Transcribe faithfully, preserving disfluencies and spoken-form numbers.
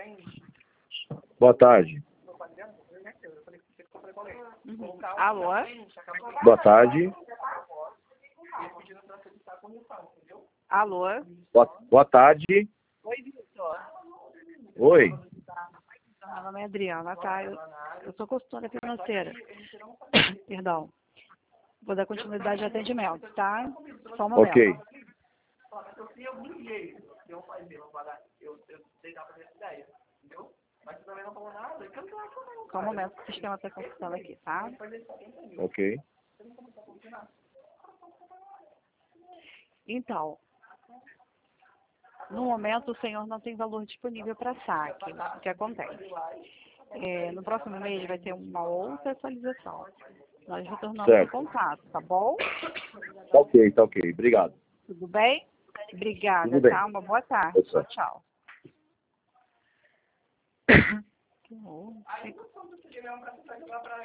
Boa tarde. Uhum. Alô? Boa tarde. Alô? Boa, boa tarde. Oi, Vitor. Oi. Meu nome é Adriana, tá? Eu, eu sou consultora financeira. Perdão. Vou dar continuidade ao atendimento, tá? Só um momento. Ok. Só um momento que o sistema está consultando aqui, tá? Ok. Então, no momento o senhor não tem valor disponível para saque. O que acontece? É, no próximo mês vai ter uma outra atualização. Nós retornamos o Certo. contato, tá bom? Tá ok, tá ok. Obrigado. Tudo bem? Obrigada, Tudo bem. tá? Uma boa tarde. Tchau, Tchau, tchau. Que horror.